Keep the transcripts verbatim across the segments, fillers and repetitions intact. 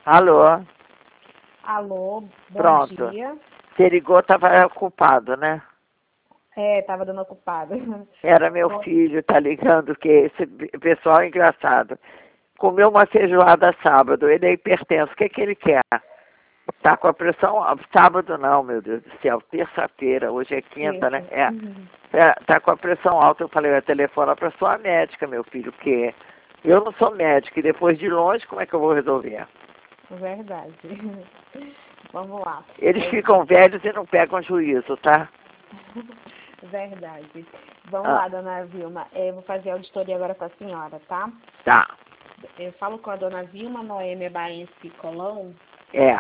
Alô? Alô, bom Pronto. dia. Você ligou, estava ocupado, né? É, tava dando ocupada. Era meu Bom, filho, tá ligando, que esse pessoal é engraçado. Comeu uma feijoada sábado, ele é hipertenso, o que que ele quer? Tá com a pressão alta. Sábado não, meu Deus do céu, terça-feira, hoje é quinta, né? terça. É, Uhum. é, tá com a pressão alta, eu falei, eu telefona para sua médica, meu filho, porque eu não sou médico, e depois de longe, como é que eu vou resolver? Verdade. Vamos lá. Eles É, ficam velhos e não pegam juízo, tá? verdade. Vamos Ah, lá, dona Vilma. É, Eu vou fazer a auditoria agora com a senhora, tá? tá, Eu falo com a dona Vilma Noêmia Baense Colão. é,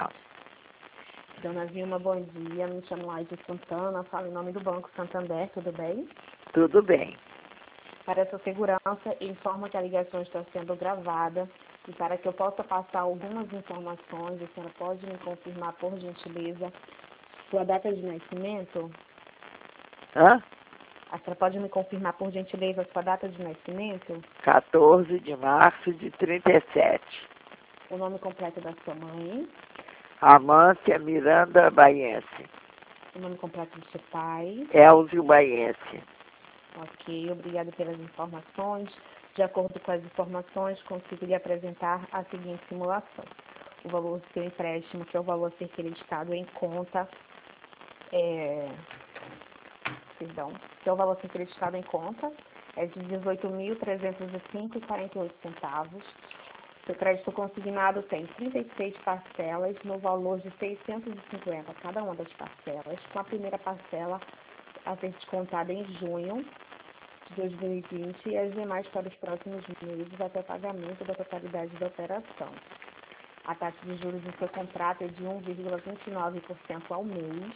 Dona Vilma, bom dia. Me chamo Laide Santana. Falo em nome do Banco Santander, tudo bem? tudo bem. Para essa segurança, informo que a ligação está sendo gravada e para que eu possa passar algumas informações, a senhora pode me confirmar, por gentileza, sua data de nascimento? Hã? A senhora pode me confirmar, por gentileza, sua data de nascimento? quatorze de março de trinta e sete. O nome completo da sua mãe? Amância Miranda Baiense. O nome completo do seu pai? Elzio Baiense. Ok, obrigada pelas informações. De acordo com as informações, consigo lhe apresentar a seguinte simulação. O valor do seu empréstimo, que é o valor a ser creditado em conta, é, perdão, que é o valor a ser creditado em conta, é de dezoito mil trezentos e cinco vírgula quarenta e oito centavos. Seu crédito consignado tem trinta e seis parcelas no valor de seiscentos e cinquenta cada uma das parcelas, com a primeira parcela a ser descontada em junho de dois mil e vinte e as demais para os próximos meses até pagamento da totalidade da operação. A taxa de juros do seu contrato é de um vírgula vinte e nove por cento ao mês.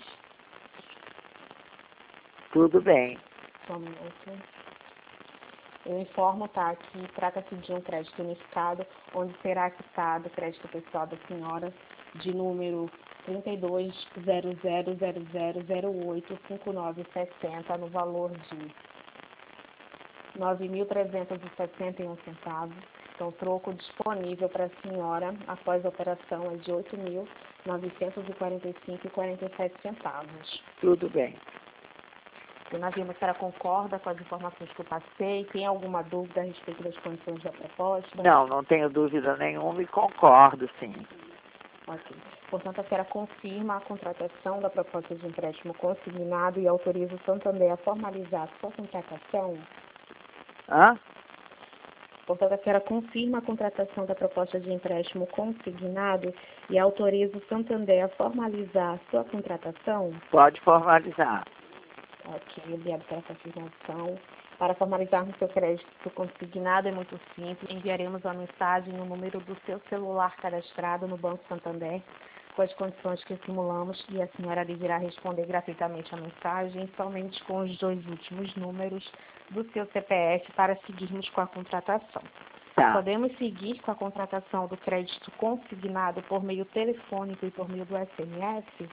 Tudo bem. Somente. Eu informo, tá, que trata-se de um crédito unificado, onde será quitado o crédito pessoal da senhora de número trinta e dois zero zero zero zero zero oito cinco nove sessenta no valor de nove mil trezentos e sessenta e um centavos. Então, o troco disponível para a senhora após a operação é de oito mil novecentos e quarenta e cinco vírgula quarenta e sete centavos. Tudo bem. Dona Vilma, a senhora concorda com as informações que eu passei? Tem alguma dúvida a respeito das condições da proposta? Não, não tenho dúvida nenhuma e concordo, sim. Ok. Portanto, a senhora confirma a contratação da proposta de empréstimo consignado e autoriza o Santander a formalizar a sua contratação? Hã? Portanto, a senhora confirma a contratação da proposta de empréstimo consignado e autoriza o Santander a formalizar a sua contratação? Pode formalizar. Ok, obrigada pela confirmação. Para formalizarmos seu crédito consignado é muito simples. Enviaremos uma mensagem no número do seu celular cadastrado no Banco Santander com as condições que simulamos e a senhora deverá responder gratuitamente a mensagem somente com os dois últimos números do seu C P F para seguirmos com a contratação. Tá. Podemos seguir com a contratação do crédito consignado por meio telefônico e por meio do S M S?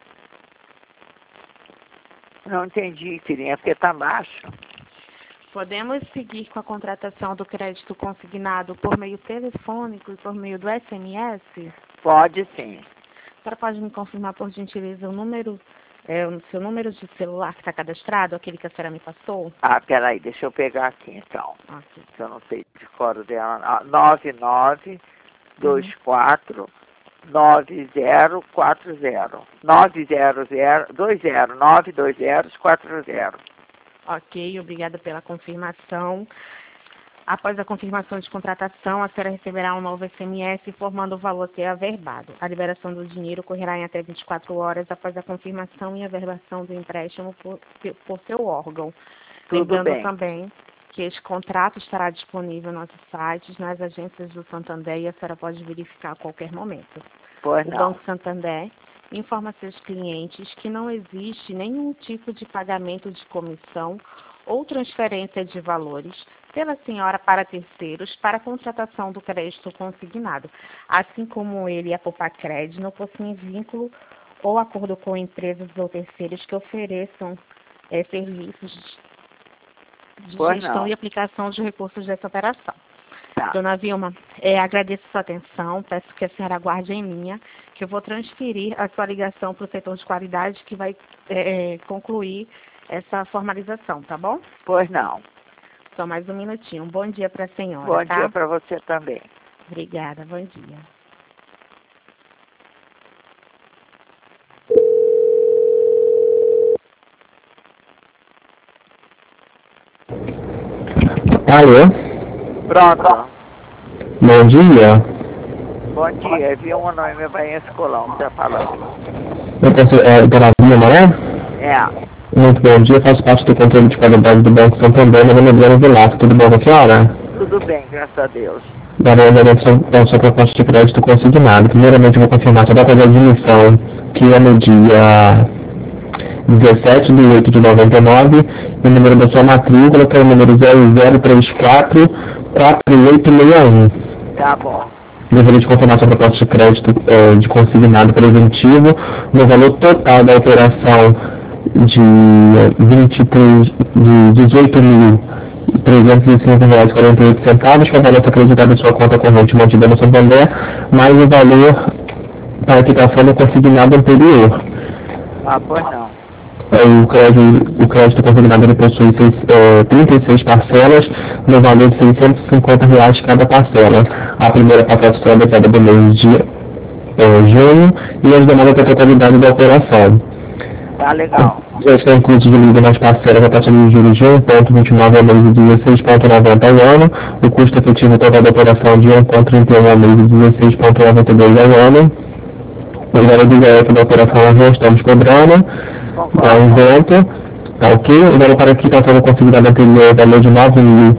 Não entendi, filhinha, porque tá baixo. Podemos seguir com a contratação do crédito consignado por meio telefônico e por meio do S M S? Pode sim. A senhora pode me confirmar, por gentileza, o número, é, o seu número de celular que está cadastrado, aquele que a senhora me passou? Ah, peraí, deixa eu pegar aqui então. Ok. Que eu não sei de cor dela. Ah, nove nove dois quatro nove zero quatro zero. nove zero zero dois zero nove dois zero quatro zero. Ok, obrigada pela confirmação. Após a confirmação de contratação, a senhora receberá um novo S M S informando o valor a ser averbado. A liberação do dinheiro ocorrerá em até vinte e quatro horas após a confirmação e averbação do empréstimo por, por seu órgão. Tudo Lembrando bem. também que esse contrato estará disponível nos nossos sites, nas agências do Santander e a senhora pode verificar a qualquer momento. Pois O não. Banco Santander informa seus clientes que não existe nenhum tipo de pagamento de comissão ou transferência de valores pela senhora para terceiros para a contratação do crédito consignado, assim como ele e a Popacred não possuem vínculo ou acordo com empresas ou terceiros que ofereçam é, serviços de Pois gestão não. e aplicação de recursos dessa operação. Tá. Dona Vilma, é, agradeço a sua atenção, peço que a senhora aguarde em linha, que eu vou transferir a sua ligação para o setor de qualidade, que vai é, concluir essa formalização, tá bom? Pois não. Só mais um minutinho. Um bom dia para a senhora, Bom tá? dia para você também. Obrigada, bom dia. Alô? Pronto. Bom dia. Bom dia. Vi um nome meu vai esse colão, tá falando. Eu posso, é, Dona Vilma, né? É. Muito bom dia, faço parte do controle de qualidade do Banco Santander, meu nome é Adriano Velasco. Tudo bom com a senhora? Tudo bem, graças a Deus. Darei andamento da sua proposta de crédito consignado. Primeiramente, eu vou confirmar sua data de admissão, que é no dia dezessete de oito de noventa e nove, e o número da sua matrícula, que é o número zero zero três quatro quatro oito seis um. Tá bom. Deveria de confirmar sua proposta de crédito é, de consignado preventivo no valor total da operação de vinte e três, de dezoito mil trezentos e cinco reais e quarenta e oito centavos, que é o valor acreditado em sua conta corrente mantida no Santander, mais o valor para a quitação do consignado anterior. Ah, pois não. O crédito, o crédito consignado ele possui seis, é, trinta e seis parcelas no valor de seiscentos e cinquenta reais cada parcela. A primeira parcela será debtada do mês de é, junho e as demais da totalidade da operação. Tá legal. Já está incluso de livre nas parcelas a taxa de juros de um vírgula vinte e nove ao mês e dezesseis vírgula noventa ao ano, o custo efetivo total da operação de um vírgula trinta e um ao mês e dezesseis vírgula noventa e dois ao ano. O valor do I R da operação nós não estamos cobrando. Está isento, tá ok? O valor para quitação da consignada anterior é o valor de nove mil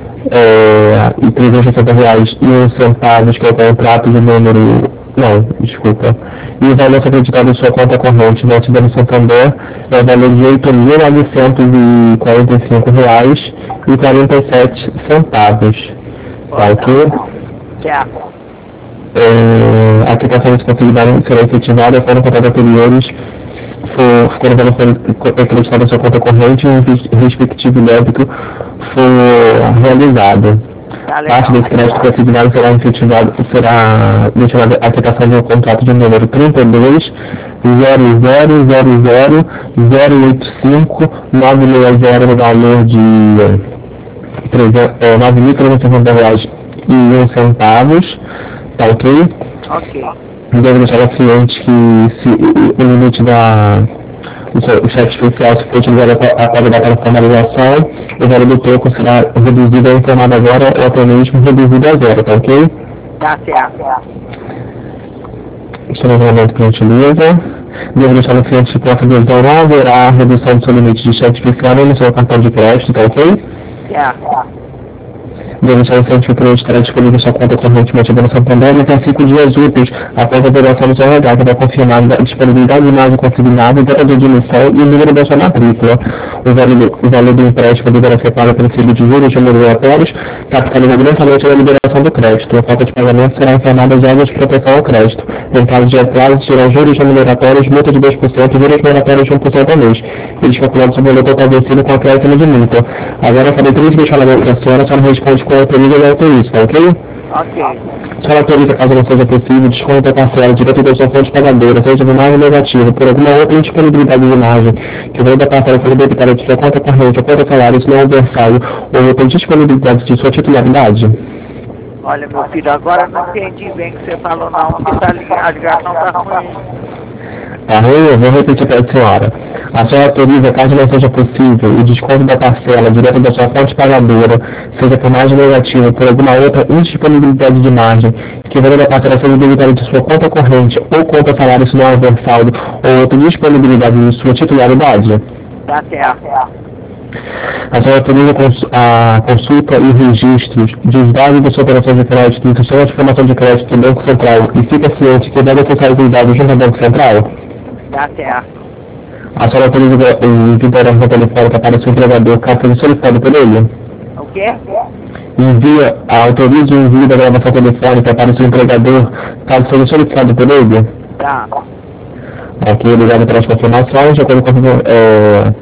e trezentos e sessenta reais e um centavos, que é o contrato de número... Não, desculpa. E o valor acreditado em sua conta corrente no Cidade Santander é o valor de oito mil novecentos e quarenta e cinco reais e quarenta e sete centavos. Tá ok? Certo. É, a quitação desse consignado será efetivada quando o contrato anteriores for, quando ela for acreditada na sua conta corrente e o respectivo débito for realizado. Tá Parte desse crédito consignado será efetivado, será destinada à quitação do contrato de número trinta e dois, zero zero zero zero, zero oito cinco, nove seis zero no valor de nove mil trezentos e cinquenta reais e um centavos. Tá ok? Ok. Devo deixar ao cliente que se o limite da o cheque especial, se for utilizado a qualidade para formalização, o valor do toco será reduzido ou informado agora ou até mesmo reduzido a zero, tá ok? Tá certo. Este é o regulamento que a gente utiliza. Devo deixar o cliente que com essa adesão não haverá redução do seu limite de cheque especial nem no seu cartão de crédito, tá ok? Certo. Devo deixar o cliente que o cliente estará disponível sua conta corrente mantida no Santander até cinco dias úteis após a verificação do seu R H, que vai confirmar a disponibilidade de imagem consignada, data de admissão e o número da sua matrícula. O valor, o valor do empréstimo deverá ser pago pelo filho de juros obrigatórios, capitalizado mensalmente na liberação do crédito. A falta de pagamento será informada às regras de proteção ao crédito. Em caso de atraso, serão juros remuneratórios, multa de dois por cento e juros remuneratórios de um por cento ao mês. Eles calculados sobre o valor total vencido com acréscimo de multa. Agora eu falei três vezes na da senhora, a senhora responde com autoriza ou autoriza, tá ok? Ok. A senhora autoriza, caso não seja possível, desconto a parcela direto da sua fonte pagadora, seja de imagem negativa, por alguma outra indisponibilidade de imagem, que o valor da parcela for debitada de sua conta corrente ou conta salário, se não houver saldo ou outra disponibilidade de sua titularidade. Olha, meu filho, agora não entendi bem o que você falou não, porque tá ligado, a ligação tá ruim. Tá ruim? Eu vou repetir para a senhora. A senhora autoriza, caso não seja possível, o desconto da parcela direto da sua fonte pagadora, seja por margem negativa ou por alguma outra indisponibilidade de margem, que o valor da parcela seja debitado de sua conta corrente ou conta salário se não houver saldo ou outra disponibilidade de sua titularidade? Tá certo. A senhora autoriza a consulta e registros dos dados da sua operação de crédito no sistema de informação de crédito do Banco Central e fica ciente que deve acessar os dados junto ao Banco Central? Tá certo. A senhora autoriza o envio da gravação telefônica para o seu empregador caso seja solicitado por ele? O quê? Envia, autoriza o envio da gravação telefônica para o seu empregador caso seja solicitado por ele? Tá. Aqui, obrigado pelas confirmações. De acordo com é,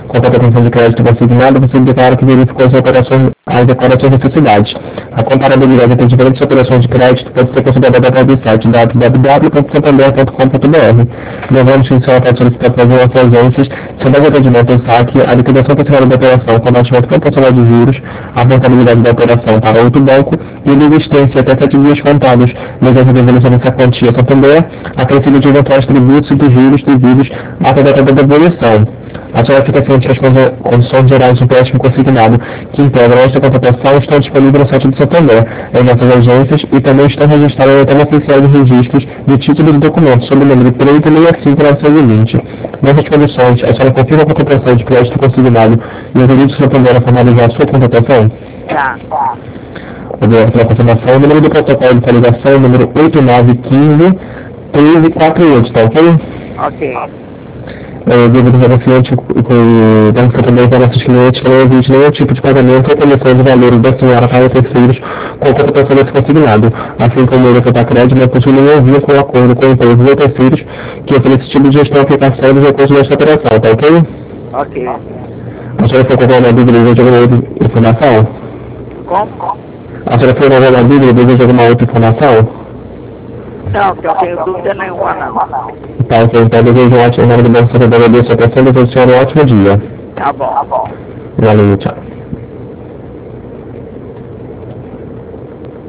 com a contratação de crédito consignado, você declara que verificou as operações, as declarações de necessidades. A comparabilidade entre diferentes operações de crédito pode ser considerada através do site w w w ponto santander ponto com ponto b r. Lembrando que o senhor pode solicitar para algumas ausências, sem mais atendimento ao saque, a liquidação parcelada da operação com abatimento proporcional de juros, a portabilidade da operação para outro banco e desistência até sete dias contados, mediante a devolução dessa quantia Santander, acrescido de eventuais tributos e de juros devidos até a data da devolução. A senhora fica ciente que as condições gerais do empréstimo consignado que integram esta contratação estão disponíveis no site do Santander, em nossas agências e também estão registradas na tela oficial de registros de títulos e documentos sob o número três seis cinco nove seis dois zero. Nessas condições, a senhora confirma a contratação de crédito consignado e o registro do Santander a formalizar a sua contratação? Tá. Obrigado pela confirmação. O número do protocolo de ligação é o número oito nove um cinco, um três quatro oito, tá ok? Ok. Eu devo dizer ao cliente que o Banco Santander para nossos clientes que não existe nenhum tipo de pagamento ou comissão de valores da senhora para terceiros com contratação desse consignado, assim como o Banco da Crédito não possui nenhum vínculo ou acordo com empresas ou terceiros que ofereçam esse tipo de gestão e aplicação dos recursos desta operação, tá ok? Ok. A senhora foi com alguma dúvida de alguma outra informação? Como? A senhora foi com alguma dúvida de alguma outra informação? Não, que eu tenho dúvida nenhuma, não. Tá, ok. Então, desejo um ótimo, em nome do Banco Santander, agradeço a atenção e desejo a senhora um ótimo dia. Tá bom. Tá bom. Valeu, tchau.